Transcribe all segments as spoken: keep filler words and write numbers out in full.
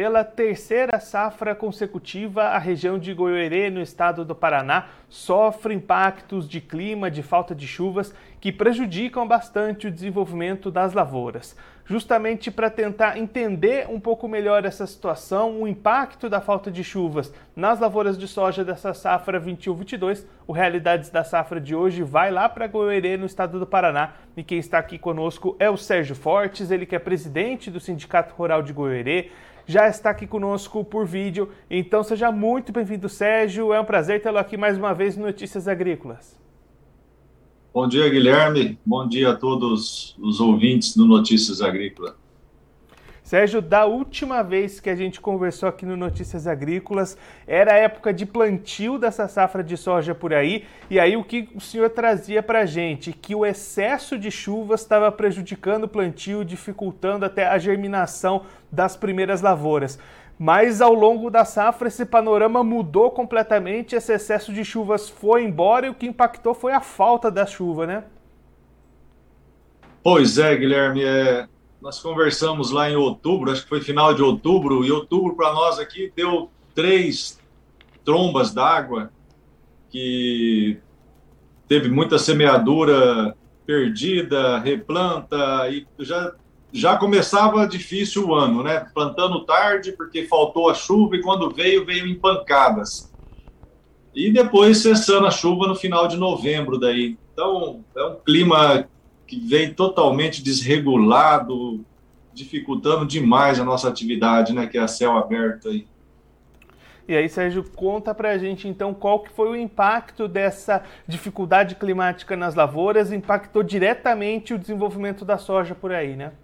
Pela terceira safra consecutiva, a região de Goiôerê, no estado do Paraná, sofre impactos de clima, de falta de chuvas, que prejudicam bastante o desenvolvimento das lavouras. Justamente para tentar entender um pouco melhor essa situação, o impacto da falta de chuvas nas lavouras de soja dessa safra vinte e um vinte e dois, o Realidades da Safra de hoje vai lá para Goiôerê, no estado do Paraná. E quem está aqui conosco é o Sérgio Fortes, ele que é presidente do Sindicato Rural de Goiôerê, já está aqui conosco por vídeo. Então seja muito bem-vindo, Sérgio. É um prazer tê-lo aqui mais uma vez no Notícias Agrícolas. Bom dia, Guilherme. Bom dia a todos os ouvintes do Notícias Agrícolas. Sérgio, da última vez que a gente conversou aqui no Notícias Agrícolas, era a época de plantio dessa safra de soja por aí, e aí o que o senhor trazia para a gente? Que o excesso de chuvas estava prejudicando o plantio, dificultando até a germinação das primeiras lavouras. Mas ao longo da safra esse panorama mudou completamente, esse excesso de chuvas foi embora e o que impactou foi a falta da chuva, né? Pois é, Guilherme, é... nós conversamos lá em outubro, acho que foi final de outubro, e outubro para nós aqui deu três trombas d'água, que teve muita semeadura perdida, replanta, e já, já começava difícil o ano, né? Plantando tarde, porque faltou a chuva, e quando veio, veio em pancadas. E depois cessando a chuva no final de novembro daí. Então, é um clima que vem totalmente desregulado, dificultando demais a nossa atividade, né, que é a céu aberto aí. E aí, Sérgio, conta pra gente então qual que foi o impacto dessa dificuldade climática nas lavouras, impactou diretamente o desenvolvimento da soja por aí, né?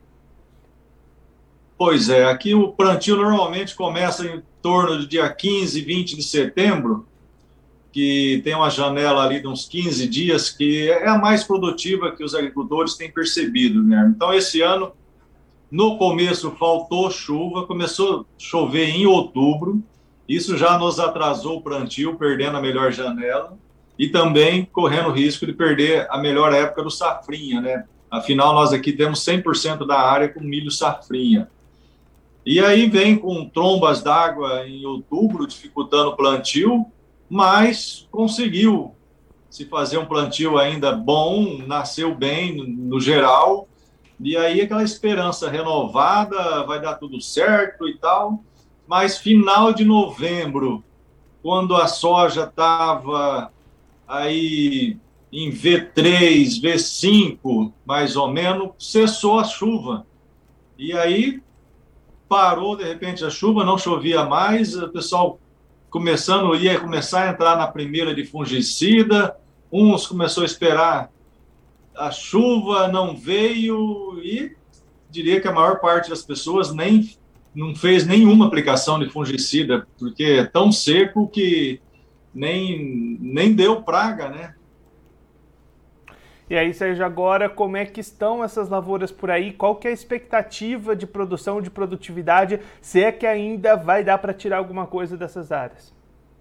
Pois é, aqui o plantio normalmente começa em torno do dia quinze, vinte de setembro, que tem uma janela ali de uns quinze dias, que é a mais produtiva que os agricultores têm percebido, né? Então, esse ano, no começo, faltou chuva, começou a chover em outubro, isso já nos atrasou o plantio, perdendo a melhor janela, e também correndo o risco de perder a melhor época do safrinha, né? Afinal, nós aqui temos cem por cento da área com milho safrinha. E aí vem com trombas d'água em outubro, dificultando o plantio, mas conseguiu se fazer um plantio ainda bom, nasceu bem no, no geral, e aí aquela esperança renovada, vai dar tudo certo e tal, mas final de novembro, quando a soja estava aí em V três, V cinco, mais ou menos, cessou a chuva, e aí parou de repente a chuva, não chovia mais, o pessoal começando, ia começar a entrar na primeira de fungicida, uns começou a esperar a chuva, não veio, e diria que a maior parte das pessoas nem não fez nenhuma aplicação de fungicida, porque é tão seco que nem, nem deu praga, né? E aí, Sérgio, agora como é que estão essas lavouras por aí? Qual que é a expectativa de produção, de produtividade? Se é que ainda vai dar para tirar alguma coisa dessas áreas?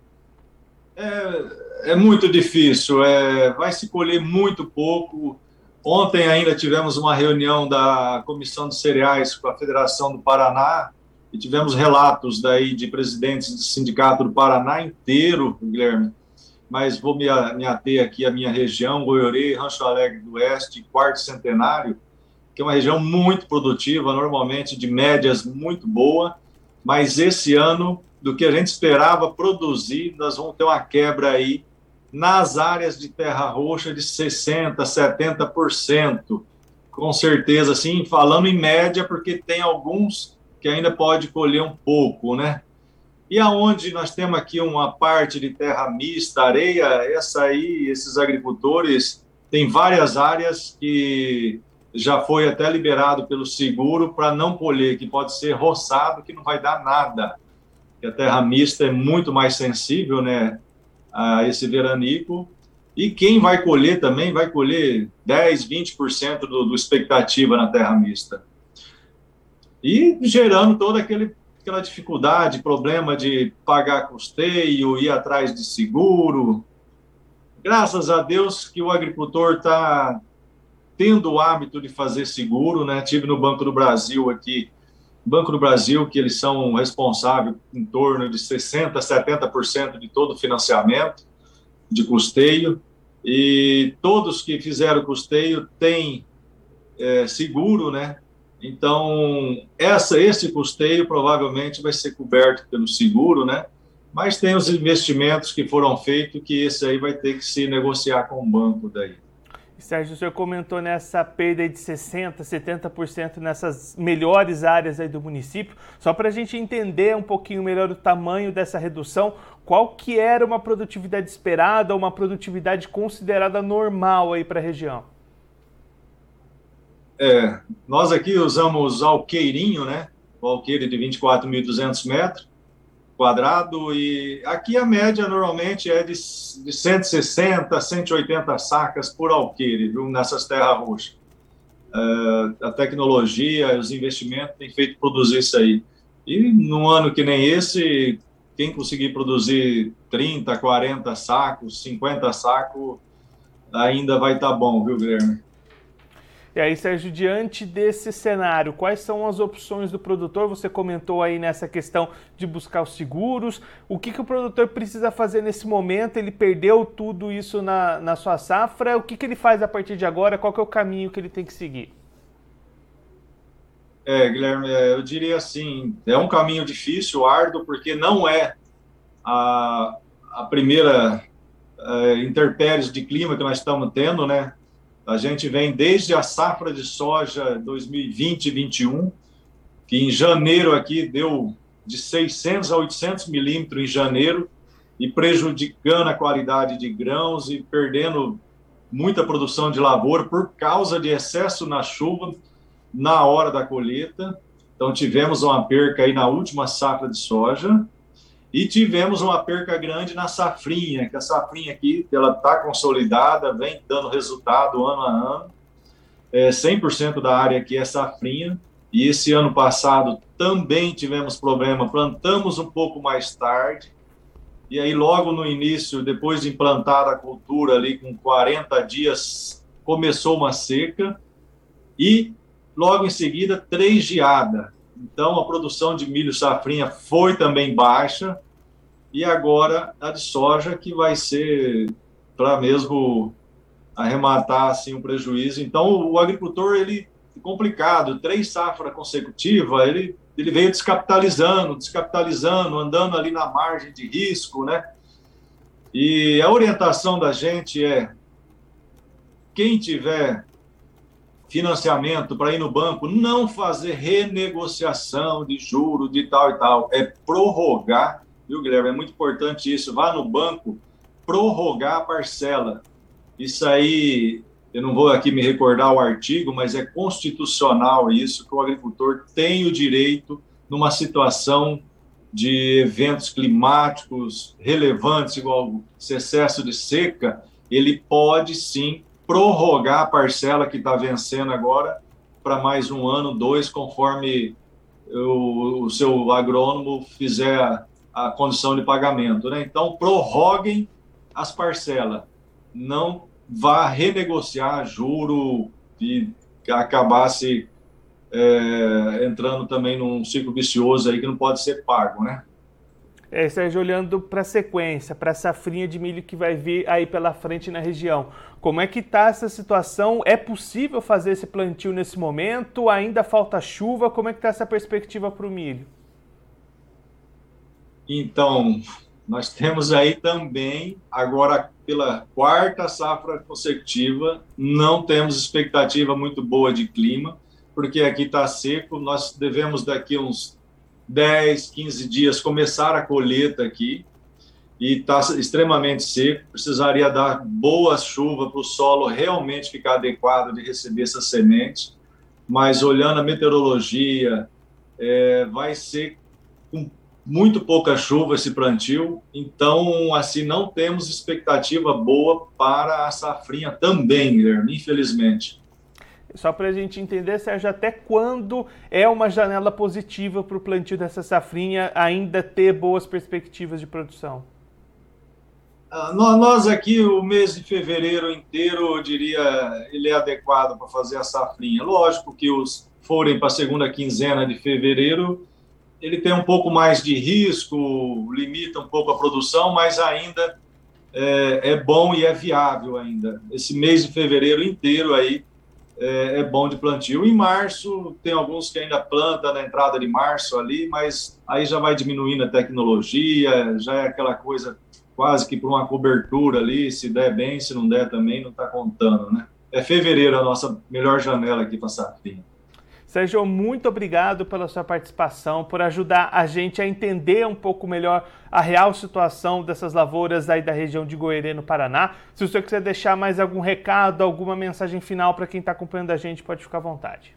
É, é muito difícil, é, vai se colher muito pouco. Ontem ainda tivemos uma reunião da Comissão de Cereais com a Federação do Paraná e tivemos relatos daí de presidentes do Sindicato do Paraná inteiro, Guilherme, mas vou me, me ater aqui à minha região, Goiôerê, Rancho Alegre do Oeste, Quarto Centenário, que é uma região muito produtiva, normalmente de médias muito boa, mas esse ano, do que a gente esperava produzir, nós vamos ter uma quebra aí nas áreas de terra roxa de sessenta por cento, setenta por cento, com certeza, assim, falando em média, porque tem alguns que ainda pode colher um pouco, né? E aonde nós temos aqui uma parte de terra mista, areia, essa aí, esses agricultores, tem várias áreas que já foi até liberado pelo seguro para não colher, que pode ser roçado, que não vai dar nada. Porque a terra mista é muito mais sensível, né, a esse veranico. E quem vai colher também vai colher dez, vinte por cento do, do expectativa na terra mista. E gerando todo aquele aquela dificuldade, problema de pagar custeio, ir atrás de seguro. Graças a Deus que o agricultor está tendo o hábito de fazer seguro, né? Tive no Banco do Brasil aqui Banco do Brasil, que eles são responsáveis em torno de sessenta por cento, setenta por cento de todo o financiamento, de custeio, e todos que fizeram custeio têm é, seguro, né? Então, essa, esse custeio provavelmente vai ser coberto pelo seguro, né? Mas tem os investimentos que foram feitos, que esse aí vai ter que se negociar com o banco daí. Sérgio, o senhor comentou nessa perda de sessenta por cento, setenta por cento nessas melhores áreas aí do município. Só para a gente entender um pouquinho melhor o tamanho dessa redução, qual que era uma produtividade esperada, uma produtividade considerada normal aí para a região? É, nós aqui usamos alqueirinho, né? O alqueire de vinte e quatro mil e duzentos metros quadrado, e aqui a média normalmente é de, de cento e sessenta, cento e oitenta sacas por alqueire, viu, nessas terras roxas. É, a tecnologia, os investimentos têm feito produzir isso aí. E num ano que nem esse, quem conseguir produzir trinta, quarenta sacos, cinquenta sacos, ainda vai estar bom, viu, Guilherme? E aí, Sérgio, diante desse cenário, quais são as opções do produtor? Você comentou aí nessa questão de buscar os seguros. O que, que o produtor precisa fazer nesse momento? Ele perdeu tudo isso na, na sua safra. O que, que ele faz a partir de agora? Qual que é o caminho que ele tem que seguir? É, Guilherme, eu diria assim, é um caminho difícil, árduo, porque não é a, a primeira é, intempéries de clima que nós estamos tendo, né? A gente vem desde a safra de soja dois mil e vinte e vinte e um, que em janeiro aqui deu de seiscentos a oitocentos milímetros em janeiro, e prejudicando a qualidade de grãos e perdendo muita produção de lavoura por causa de excesso na chuva na hora da colheita. Então tivemos uma perca aí na última safra de soja, e tivemos uma perca grande na safrinha, que a safrinha aqui, ela está consolidada, vem dando resultado ano a ano. É, cem por cento da área aqui é safrinha, e esse ano passado também tivemos problema, plantamos um pouco mais tarde, e aí logo no início, depois de implantada a cultura ali com quarenta dias, começou uma seca, e logo em seguida três geadas. Então, a produção de milho safrinha foi também baixa, e agora a de soja, que vai ser para mesmo arrematar assim, o prejuízo. Então, o agricultor, ele é complicado, três safras consecutivas, ele, ele veio descapitalizando, descapitalizando, andando ali na margem de risco, né? E a orientação da gente é, quem tiver financiamento para ir no banco, não fazer renegociação de juro, de tal e tal, é prorrogar, viu, Guilherme? É muito importante isso, vá no banco, prorrogar a parcela. Isso aí, eu não vou aqui me recordar o artigo, mas é constitucional isso, que o agricultor tem o direito, numa situação de eventos climáticos relevantes, igual esse excesso de seca, ele pode sim prorrogar a parcela que está vencendo agora para mais um ano, dois, conforme o, o seu agrônomo fizer a, a condição de pagamento, né? Então, prorroguem as parcelas, não vá renegociar juro e acabasse é, entrando também num ciclo vicioso aí que não pode ser pago, né? É, Sérgio, olhando para a sequência, para a safrinha de milho que vai vir aí pela frente na região, como é que está essa situação? É possível fazer esse plantio nesse momento? Ainda falta chuva? Como é que está essa perspectiva para o milho? Então, nós temos aí também, agora pela quarta safra consecutiva, não temos expectativa muito boa de clima, porque aqui está seco, nós devemos daqui uns dez, quinze dias começar a colheita aqui, e está extremamente seco, precisaria dar boa chuva para o solo realmente ficar adequado de receber essa semente, mas olhando a meteorologia, é, vai ser com muito pouca chuva esse plantio, então assim não temos expectativa boa para a safrinha também, Guilherme, infelizmente. Só para a gente entender, Sérgio, até quando é uma janela positiva para o plantio dessa safrinha ainda ter boas perspectivas de produção? Nós aqui, o mês de fevereiro inteiro, eu diria, ele é adequado para fazer a safrinha. Lógico que os forem para a segunda quinzena de fevereiro, ele tem um pouco mais de risco, limita um pouco a produção, mas ainda é, é bom e é viável ainda. Esse mês de fevereiro inteiro aí é, é bom de plantio. Em março, tem alguns que ainda plantam na entrada de março ali, mas aí já vai diminuindo a tecnologia, já é aquela coisa quase que por uma cobertura ali, se der bem, se não der também, não está contando, né? É fevereiro a nossa melhor janela aqui para safrinha. Sérgio, muito obrigado pela sua participação, por ajudar a gente a entender um pouco melhor a real situação dessas lavouras aí da região de Goiorê, no Paraná. Se o senhor quiser deixar mais algum recado, alguma mensagem final para quem está acompanhando a gente, pode ficar à vontade.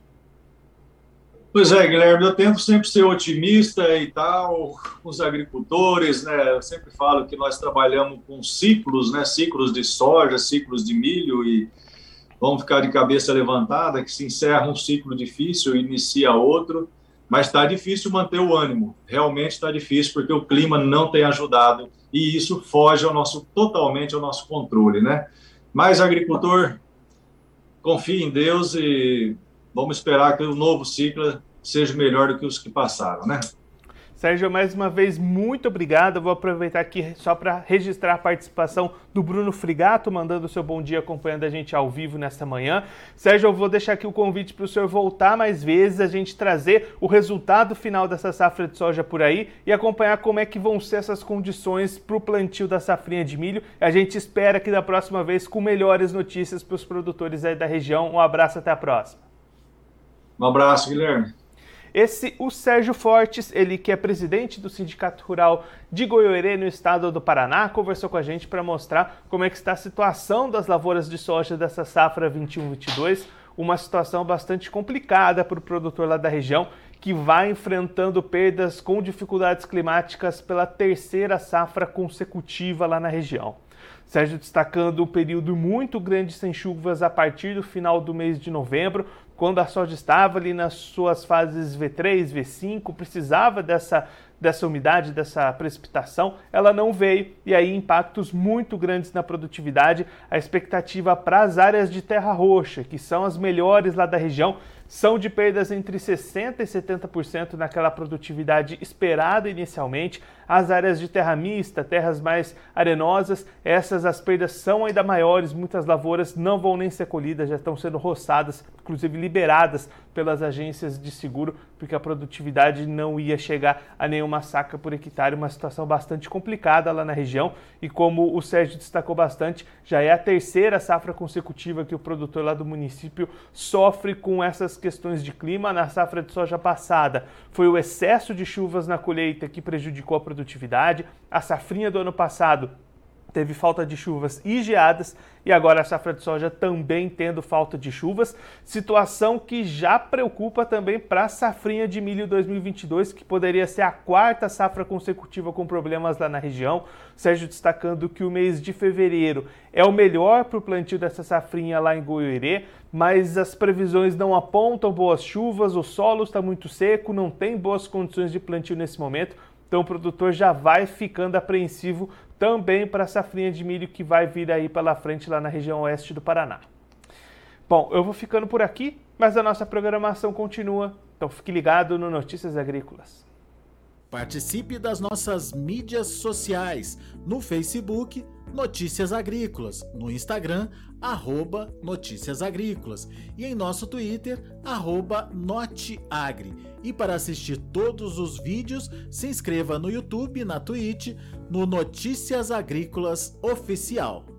Pois é, Guilherme, eu tento sempre ser otimista e tal, com os agricultores, né? Eu sempre falo que nós trabalhamos com ciclos, né? Ciclos de soja, ciclos de milho, e vamos ficar de cabeça levantada, que se encerra um ciclo difícil e inicia outro, mas está difícil manter o ânimo, realmente está difícil, porque o clima não tem ajudado, e isso foge ao nosso, totalmente ao nosso controle, né? Mas, agricultor, confie em Deus e vamos esperar que o novo ciclo seja melhor do que os que passaram, né? Sérgio, mais uma vez, muito obrigado. Eu vou aproveitar aqui só para registrar a participação do Bruno Frigato, mandando o seu bom dia, acompanhando a gente ao vivo nesta manhã. Sérgio, eu vou deixar aqui o convite para o senhor voltar mais vezes, a gente trazer o resultado final dessa safra de soja por aí e acompanhar como é que vão ser essas condições para o plantio da safrinha de milho. A gente espera que da próxima vez com melhores notícias para os produtores aí da região. Um abraço, até a próxima. Um abraço, Guilherme. Esse, o Sérgio Fortes, ele que é presidente do Sindicato Rural de Goiorê, no estado do Paraná, conversou com a gente para mostrar como é que está a situação das lavouras de soja dessa safra vinte e um vinte e dois, uma situação bastante complicada para o produtor lá da região, que vai enfrentando perdas com dificuldades climáticas pela terceira safra consecutiva lá na região. Sérgio destacando um período muito grande sem chuvas a partir do final do mês de novembro, quando a soja estava ali nas suas fases V três, V cinco, precisava dessa, dessa umidade, dessa precipitação, ela não veio, e aí impactos muito grandes na produtividade. A expectativa para as áreas de terra roxa, que são as melhores lá da região, são de perdas entre sessenta por cento e setenta por cento naquela produtividade esperada inicialmente. As áreas de terra mista, terras mais arenosas, essas as perdas são ainda maiores, muitas lavouras não vão nem ser colhidas, já estão sendo roçadas, inclusive liberadas pelas agências de seguro, porque a produtividade não ia chegar a nenhuma saca por hectare, uma situação bastante complicada lá na região, e como o Sérgio destacou bastante, já é a terceira safra consecutiva que o produtor lá do município sofre com essas questões de clima. Na safra de soja passada foi o excesso de chuvas na colheita que prejudicou a produtividade. A safrinha do ano passado teve falta de chuvas e geadas, e agora a safra de soja também tendo falta de chuvas, situação que já preocupa também para a safrinha de milho dois mil e vinte e dois, que poderia ser a quarta safra consecutiva com problemas lá na região. Sérgio destacando que o mês de fevereiro é o melhor para o plantio dessa safrinha lá em Goiorê, mas as previsões não apontam boas chuvas, o solo está muito seco, não tem boas condições de plantio nesse momento. Então o produtor já vai ficando apreensivo também para a safrinha de milho que vai vir aí pela frente lá na região oeste do Paraná. Bom, eu vou ficando por aqui, mas a nossa programação continua, então fique ligado no Notícias Agrícolas. Participe das nossas mídias sociais, no Facebook, Notícias Agrícolas, no Instagram, arroba Notícias Agrícolas, e em nosso Twitter, arroba Noteagri. E para assistir todos os vídeos, se inscreva no YouTube, na Twitch, no Notícias Agrícolas Oficial.